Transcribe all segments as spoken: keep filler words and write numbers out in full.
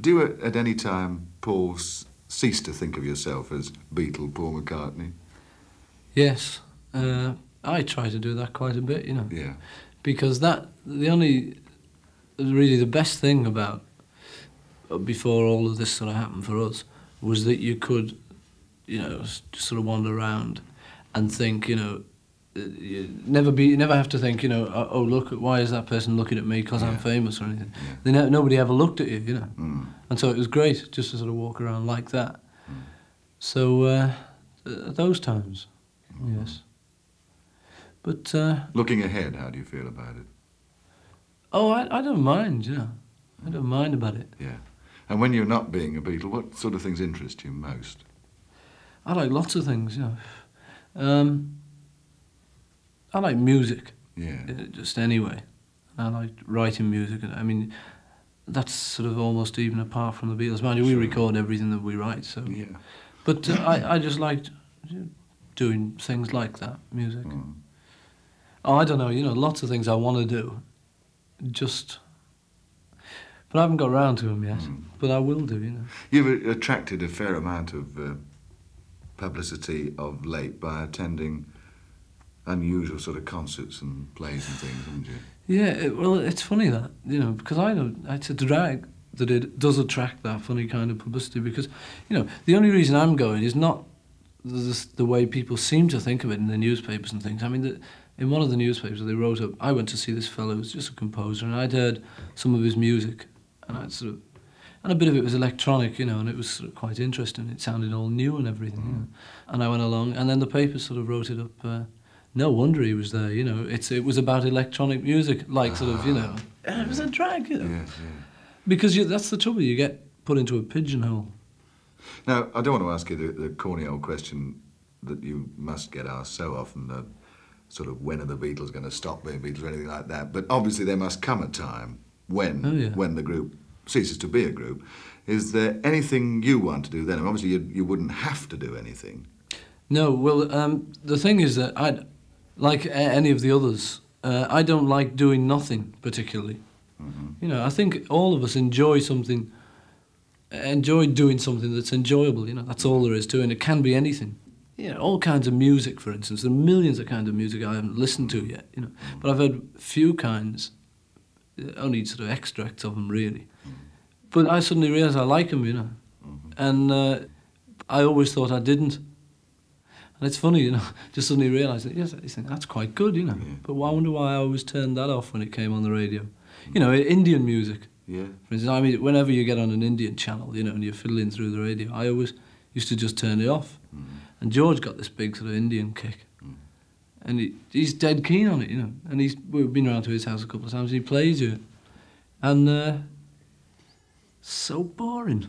Do you at, at any time, Paul, s- cease to think of yourself as Beatle Paul McCartney? Yes. Uh, I try to do that quite a bit, you know. Yeah. Because that, the only, really the best thing about, uh, before all of this sort of happened for us, was that you could, you know, s- just sort of wander around and think, you know, uh, you never be, you never have to think, you know, oh, oh, look, why is that person looking at me because I'm Yeah. famous or anything. Yeah. They ne- nobody ever looked at you, you know. Mm. And so it was great just to sort of walk around like that. Mm. So, uh, th- those times, Mm-hmm. yes. But, uh, Looking ahead, how do you feel about it? oh, I, I don't mind, you know. I don't mind about it. Yeah. And when you're not being a Beatle, what sort of things interest you most? I like lots of things, you know. Um, I like music, Yeah. uh, just anyway. I like writing music. I mean, that's sort of almost even apart from the Beatles. Mind you, we Sure. record everything that we write, so... Yeah. But uh, I, I just liked doing things like that, music. Mm. Oh, I don't know, you know, lots of things I want to do. Just... But I haven't got round to them yet. Mm. But I will do, you know. You've attracted a fair amount of uh, publicity of late by attending unusual sort of concerts and plays and things, haven't you? Yeah, it, well, it's funny that, you know, because I don't, it's a drag that it does attract that funny kind of publicity because, you know, the only reason I'm going is not the, the way people seem to think of it in the newspapers and things. I mean, the, in one of the newspapers they wrote up, I went to see this fellow who was just a composer and I'd heard some of his music and I'd sort of, and a bit of it was electronic, you know, and it was sort of quite interesting. It sounded all new and everything, Mm. you know. And I went along and then the paper sort of wrote it up, uh, no wonder he was there, you know. It's it was about electronic music, like sort of, you know. And it was a drag, you know. Yes, yeah. Because you, that's the trouble, you get put into a pigeonhole. Now, I don't want to ask you the, the corny old question that you must get asked so often, that sort of when are the Beatles going to stop being Beatles or anything like that, but obviously there must come a time when, Oh, yeah. when the group ceases to be a group. Is there anything you want to do then? Obviously you, you wouldn't have to do anything. No, well, um, the thing is that I, like a- any of the others, uh, I don't like doing nothing particularly. Mm-hmm. You know, I think all of us enjoy something, enjoy doing something that's enjoyable, you know, that's all there is to it, and it can be anything. You know, all kinds of music, for instance. There are millions of kinds of music I haven't listened to yet, you know, but I've heard few kinds, uh, only sort of extracts of them, really. But I suddenly realised I like them, you know, Mm-hmm. and uh, I always thought I didn't. And it's funny, you know, just suddenly realised that, yes, you think, that's quite good, you know. Yeah. But I wonder why I always turned that off when it came on the radio. You know, Indian music, Yeah. for instance. I mean, whenever you get on an Indian channel, you know, and you're fiddling through the radio, I always used to just turn it off. Mm. And George got this big sort of Indian kick. Mm. And he, he's dead keen on it, you know. And he's we've been around to his house a couple of times, and he plays it. And, uh, so boring.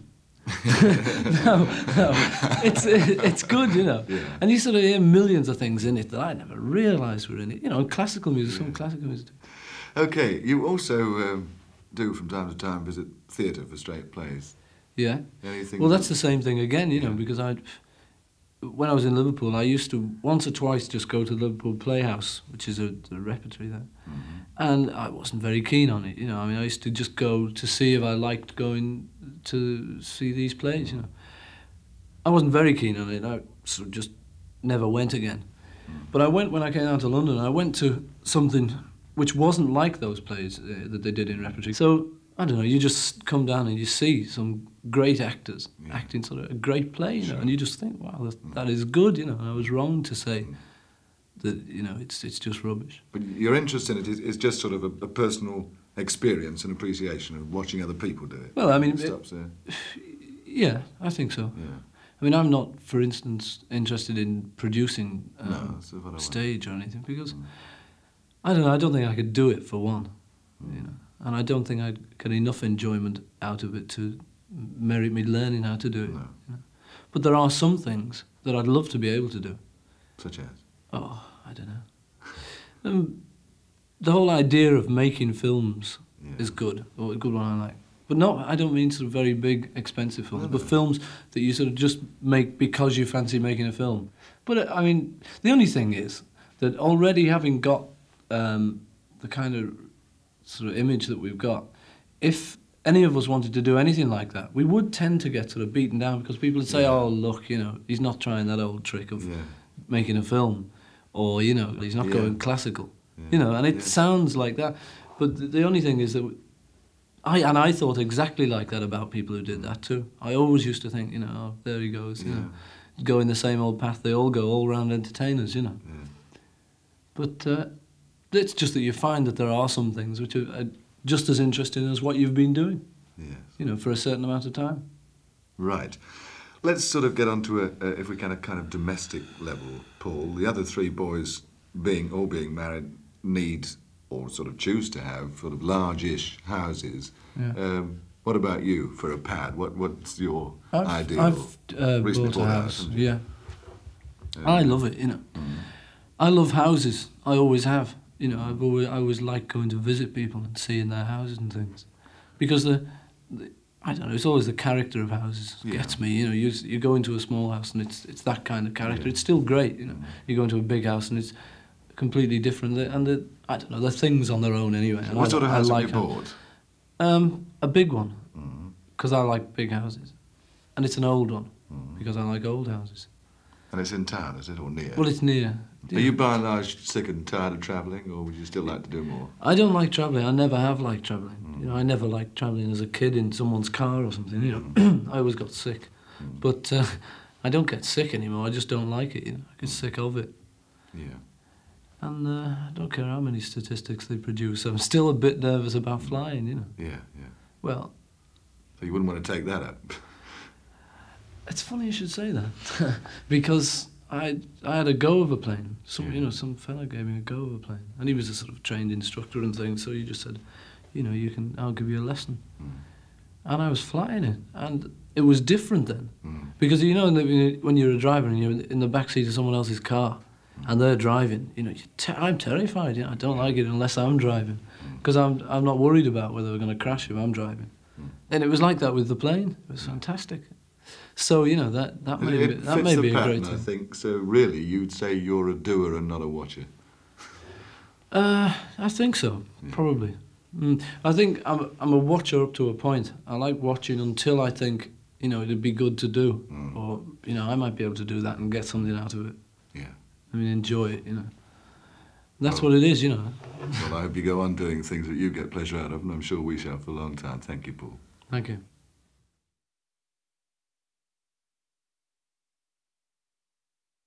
no, no, it's it's good, you know. Yeah. And you sort of hear millions of things in it that I never realised were in it. You know, classical music, some Yeah. classical music. Okay, you also um, do from time to time visit theatre for straight plays. Yeah. Anything? Well, that's the same thing again, you know, Yeah. because I, when I was in Liverpool, I used to once or twice just go to the Liverpool Playhouse, which is a, a repertory there, Mm-hmm. and I wasn't very keen on it. You know, I mean, I used to just go to see if I liked going to see these plays. You know, I wasn't very keen on it. I sort of just never went again. But I went when I came down to London. I went to something which wasn't like those plays uh, that they did in repertory. So I don't know. You just come down and you see some great actors Yeah. acting sort of a great play, you know, Sure. and you just think, wow, that, that is good. You know, and I was wrong to say Mm. that, you know, it's it's just rubbish. But your interest in it is, is just sort of a, a personal experience and appreciation of watching other people do it. Well, I mean, It it- stops there. Yeah, I think so. Yeah. I mean, I'm not, for instance, interested in producing um, No, that's what I want. stage or anything because Mm. I don't know. I don't think I could do it for one, Mm. you know, and I don't think I'd get enough enjoyment out of it to merit me learning how to do it. No. You know? But there are some things that I'd love to be able to do. Such as? Oh, I don't know. Um, the whole idea of making films Yeah. is good, or a good one I like. But not, I don't mean sort of very big, expensive films, No, but no. films that you sort of just make because you fancy making a film. But, uh, I mean, the only thing is that already having got um, the kind of sort of image that we've got, if any of us wanted to do anything like that, we would tend to get sort of beaten down because people would say, Yeah. "Oh, look, you know, he's not trying that old trick of Yeah. making a film," or you know, he's not Yeah. going classical, Yeah. you know, and it Yeah. sounds like that. But the, the only thing is that I and I thought exactly like that about people who did that too. I always used to think, you know, oh, there he goes, you Yeah. know, going the same old path. They all go, all round entertainers, you know. Yeah. But uh, it's just that you find that there are some things which are uh, just as interesting as what you've been doing, Yes. you know, for a certain amount of time. Right. Let's sort of get on to a, a, if we can, a kind of domestic level, Paul. The other three boys, being all being married, need or sort of choose to have sort of large-ish houses. Yeah. Um, what about you for a pad? What What's your I've, ideal? I've uh, Recently bought a bought a house, haven't you? yeah. Um, I love it, you know. mm, I love houses. I always have. You know, I've always, I always like going to visit people and seeing their houses and things, because the, the I don't know. It's always the character of houses Yeah. gets me. You know, you you go into a small house and it's it's that kind of character. Yeah. It's still great. You know, Mm. you go into a big house and it's completely different. The- And the, I don't know. They're things on their own anyway. and What I, sort of I house like have you how- bought? Um, a big one, Mm, because I like big houses, and it's an old one mm. because I like old houses. And it's in town, is it, or near? Well, it's near. Are you by and large sick and tired of travelling, or would you still like to do more? I don't like travelling. I never have liked travelling. Mm. You know, I never liked travelling as a kid in someone's car or something. You know, I always got sick. Mm. But uh, I don't get sick anymore. I just don't like it. You know, I get sick of it. Yeah. And uh, I don't care how many statistics they produce. I'm still a bit nervous about flying. You know. Yeah, yeah. Well, So you wouldn't want to take that up? it's funny you should say that because I I had a go of a plane. Some Yeah. you know some fella gave me a go of a plane, and he was a sort of trained instructor and things. So he just said, you know, you can I'll give you a lesson. Mm. And I was flying it, and it was different then. Mm. Because you know, when you're a driver and you're in the back seat of someone else's car, and they're driving, you know, you're te- I'm terrified. You know, I don't like it unless I'm driving, because I'm I'm not worried about whether we're going to crash if I'm driving. Mm. And it was like that with the plane. It was fantastic. So you know that that It, may it be, that fits may the be a pattern, great I thing. think. So really, you'd say you're a doer and not a watcher. Uh, I think so, Yeah. probably. Mm. I think I'm I'm a watcher up to a point. I like watching until I think, you know, it'd be good to do, Mm. or you know, I might be able to do that and get something out of it. Yeah. I mean, enjoy it, you know. That's Well- what it is, you know. Well, I hope you go on doing things that you get pleasure out of, and I'm sure we shall for a long time. Thank you, Paul. Thank you.